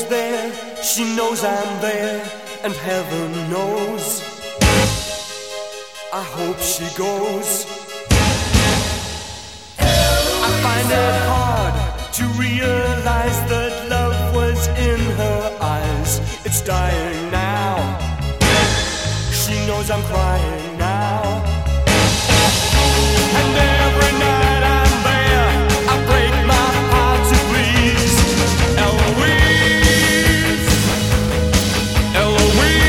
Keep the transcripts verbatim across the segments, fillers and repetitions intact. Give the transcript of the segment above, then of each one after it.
there, she knows I'm there, and heaven knows I hope she goes. I find it hard to realize that love was in her eyes. It's dying now. She knows I'm crying now. And every night I'm there, I break my heart to please Eloise, Eloise.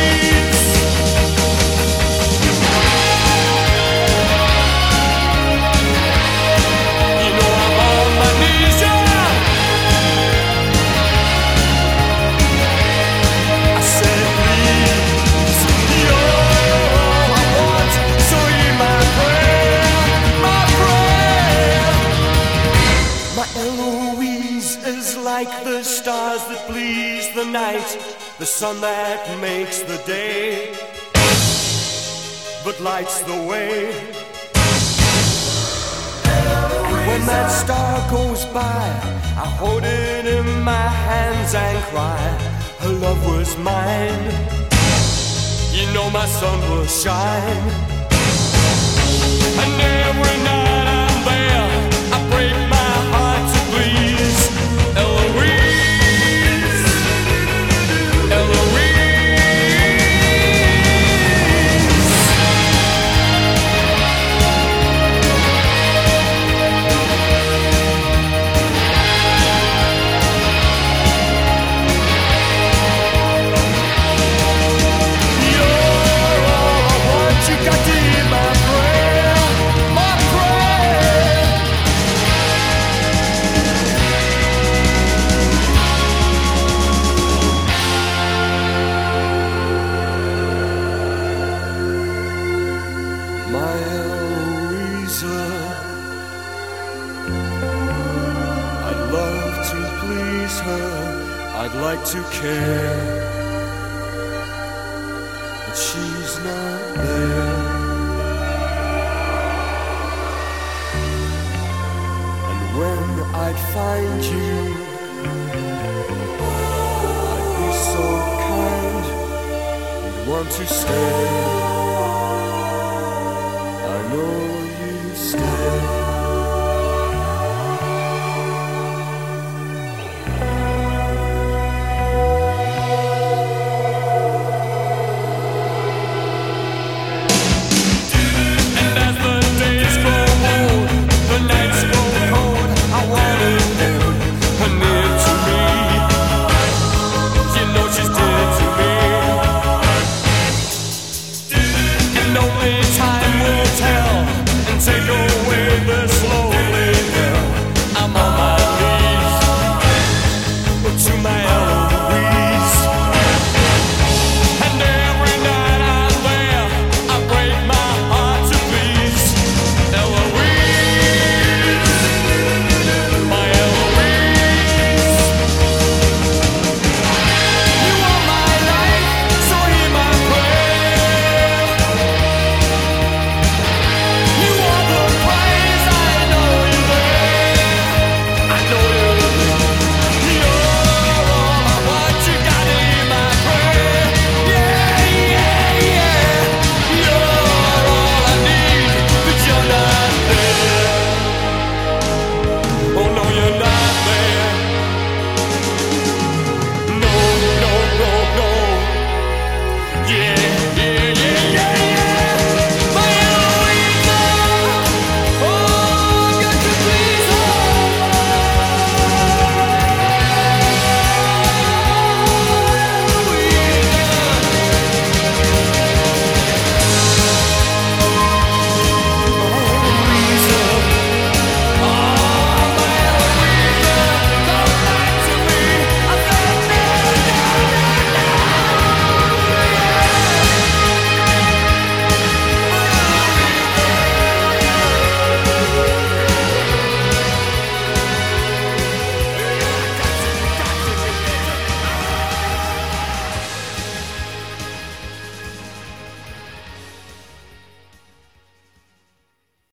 You know I'm on my knees, yeah. I said please, you're all I want, so hear my prayer, my prayer. My Eloise is like the stars that please the night, the sun that makes the day, but lights the way. And when that star goes by, I hold it in my hands and cry, her love was mine. You know my sun will shine. And every night I'm there, I break my heart to please Eloise, Eloise. You're all I want, you got to hear my prayer, my prayer. My Eloisa, I'd love to please her, I'd like to care, but she's not there. And when I'd find you, I'd be so kind and want to stay.